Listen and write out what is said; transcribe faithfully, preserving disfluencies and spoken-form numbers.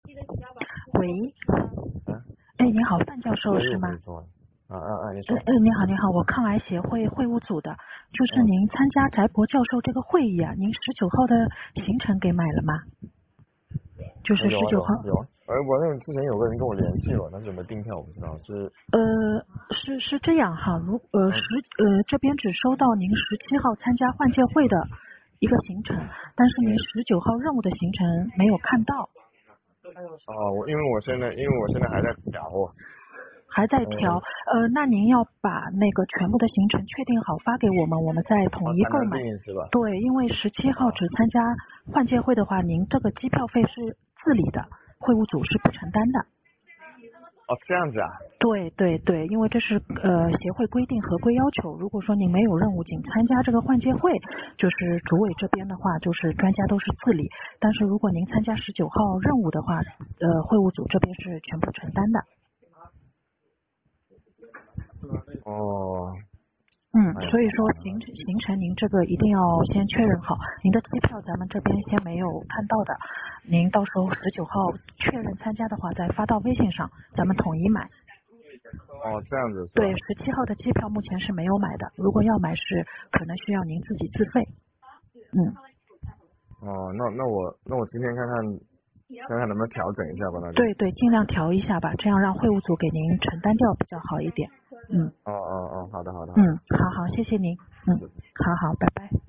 喂， 嗯， 哎，你好，范教授是吗？ 啊啊啊，你说。 呃呃，你好，你好，我抗癌协会会务组的，就是嗯您参加翟博教授这个会议啊，您十九号的行程给买了吗？就是有啊十九号。 有啊有啊，而我那之前有个人跟我联系了，但是有没有订票我不知道，是呃，是是这样哈，如呃嗯十呃这边只收到您十七号参加换届会的一个行程，但是您十九号任务的行程没有看到。 哦，我因为我现在因为我现在还在调啊。 还在调， 嗯， 呃，那您要把那个全部的行程确定好发给我们，我们再统哦才能一购买。 订是吧？ 对，因为十七号啊只参加换届会的话，您这个机票费是自理的，会务组是不承担的。 哦这样子啊。 对对对，因为这是呃协会规定合规要求。如果说您没有任务，仅参加这个换届会，就是主委这边的话，就是专家都是自理。但是如果您参加十九号任务的话，呃，会务组这边是全部承担的。 哦。 嗯， 哎呀所以说行程行程您这个一定要先确认好，您的机票咱们这边先没有看到的，您到时候十九号确认参加的话再发到微信上，咱们统一买。 哦这样子是吧？ 对，十七号的机票目前是没有买的，如果要买是可能需要您自己自费。嗯， 哦那那我那我今天看看看看能不能调整一下吧，那就。 对对，尽量调一下吧，这样让会务组给您承担掉比较好一点。嗯哦哦哦，好的好的好嗯， 的。 好好，谢谢您。嗯，好好，拜拜。